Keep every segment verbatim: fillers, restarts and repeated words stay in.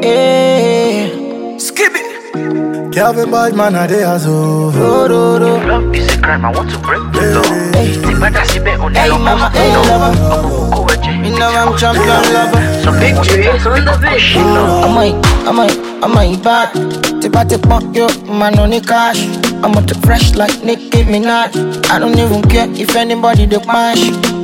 Hey, skip it. Calvin Badman a day as oh. Love is a crime, I want to break the law. Hey, hey mama, hey lover. You know I'm champion lover. So big cheers on the fish. I might, I might, I might back. Tip I tip on you, man on the cash. I'm at the fresh like Nicki Minaj. I don't even care if anybody they mash.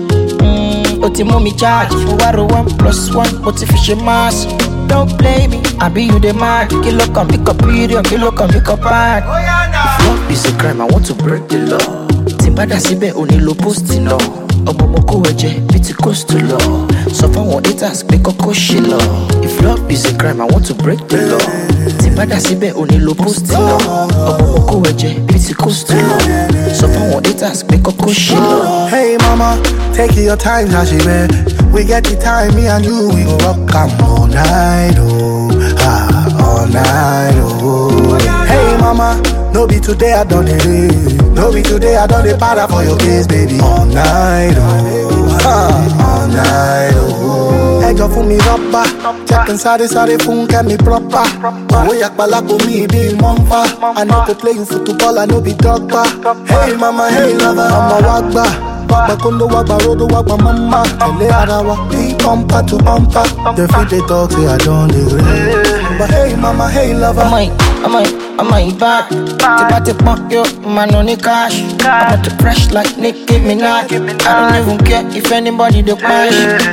Mmm, Oti mommy charge. One one plus one, Oti fish mass. Don't play me, I be you the man. Kilo come pick up period, kilo come pick up bad. If love is a crime, I want to break the law. Timbada sibe onilo posting law. Obomoko weje, pity coast to law. So far one haters, make a koshi law. If love is a crime, I want to break the law. Timbada sibe onilo posting law. Obomoko weje, pity coast to law. So far one haters, make a koshi law. Hey mama, take your time, Hashibe. We get the time, me and you, we go rock am all night, oh, ah, all night, oh. Hey mama, no be today I done it, no be today I done the para for your case, baby. All night, oh, ah, all night, oh. Hey, go for me rapper, check inside the side, phone can me proper. Oh, yak balako me be mumpa. I know to play you football, I know be dogba. Hey mama, hey lover, I'm a wagba. Bakondo wagba rodo wagba mama. Tele arawa, be bumper to bumper. The feet they talk say I don't agree. But hey mama, hey lover. I might, I might, I might back. Tip I tip on you, man on the cash. I'm at the fresh like Nicki Minaj. I don't even care if anybody they mash.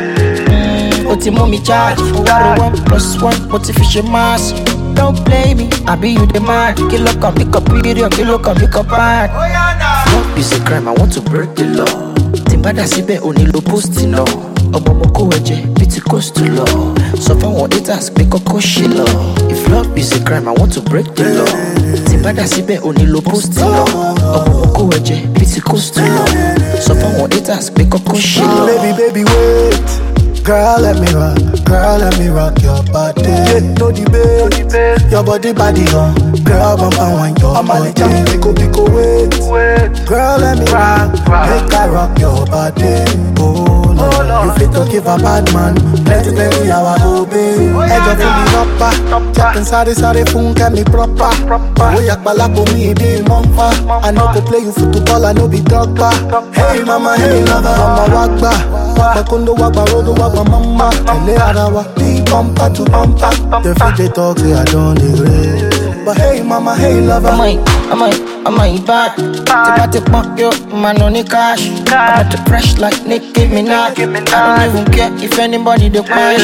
Mmm, Oti mommy charge. One one plus one, Oti fish mass. Don't play me, I be you the man. Kilo come pick up period, kilo come pick up bad. Love is a crime, I want to break the law. Timbada sibe onilo posting law. Obomoko weje, pity coast to law. So far one haters, make a koshi law. If love is a crime, I want to break the law. Timbada sibe onilo posting law. Obomoko weje, pity coast to law. So far one haters, make a koshi law. Baby, baby, wait. Girl, let me rock, girl, let me rock your body. Yeah, no debate, your body, body on. Girl, bump and wine your body. Pico, pico, wait. Girl, let me rock, make I rock your body. Oh Lord, you fit to give a bad man. Plenty, plenty, how I obey. Edge of me rapper, check inside the side, phone can me proper. Oh, yak balako me be mumpa. I know to play you football, I know be dogba. Hey mama, hey lover, I'm a wagba. Bakondo wagba rodo wagba mama. Tele arawa, be bumper to bumper. The feet they talk say I don't agree. But hey mama, hey lover. I might, I might, I might back. Tip I tip on you, man on the cash. I'm at the fresh like Nicki Minaj. I don't even care if anybody they mash.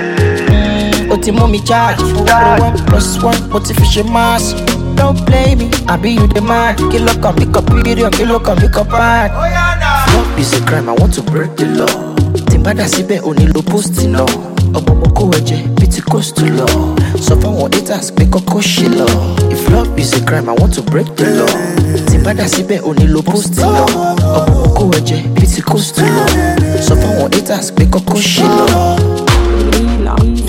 Mmm, Oti mommy charge. One one plus one, Oti fish mass. Don't play me, I be you the man. Kilo come pick up period, kilo come pick up bad. Love is a crime, I want to break the law. Timbada sibe onilo posting law. Obomoko weje, pity coast to law. So far one haters, make a koshi law. If love is a crime, I want to break the law. Timbada sibe onilo posting law. Obomoko weje, pity coast to law. So far one haters, make a koshi law.